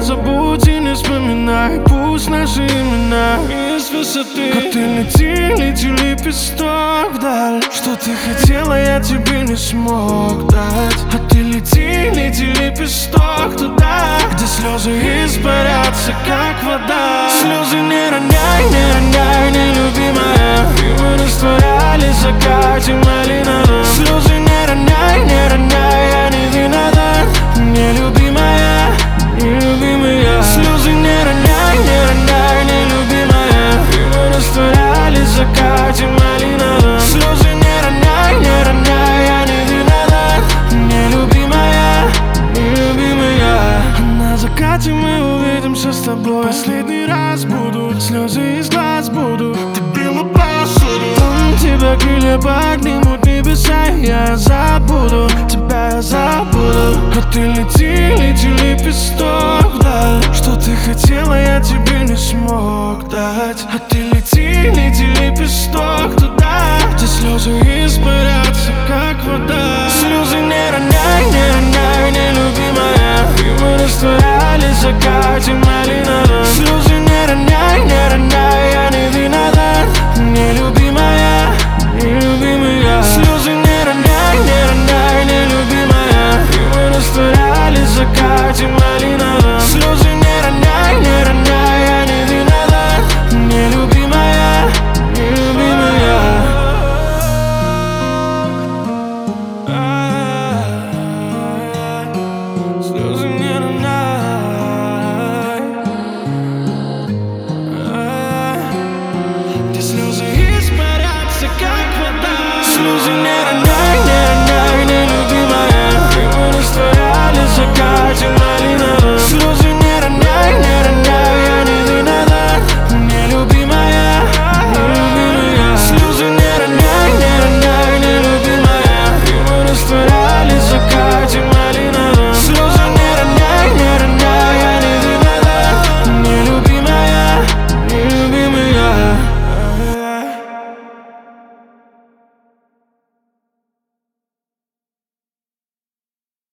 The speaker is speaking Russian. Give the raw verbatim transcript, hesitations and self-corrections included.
забудь и не вспоминай, пусть наши имена из высоты. А ты лети, лети, лепесток вдаль. Что ты хотела, я тебе не смог дать. А ты лети, лети, лепесток туда, где слезы испарятся, как вода. Слезы не роняй, не роняй, нелюбимая. Мы растворялись в закате малиновом. Слезы не роняй, не роняй, я не виноват, нелюбимая, нелюбимая. Слезы не роняй, не роняй, нелюбимая. Мы растворялись в закате малиновом. Слезы не роняй, не роняй, я не виноват, нелюбимая, нелюбимая. На закате мы увидимся с тобой. Последний раз будут слезы из глаз, буду тебе улыбаться. Там тебя крылья поднимут небеса, я забуду, тебя я забуду. А ты лети, лети, лепесток вдаль. Что ты хотела, я тебе не смог дать. А ты лети, лети, лепесток туда, где слезы испарятся, как вода. Слезы не роняй, не роняй, нелюбимая. Мы растворялись в закате малина.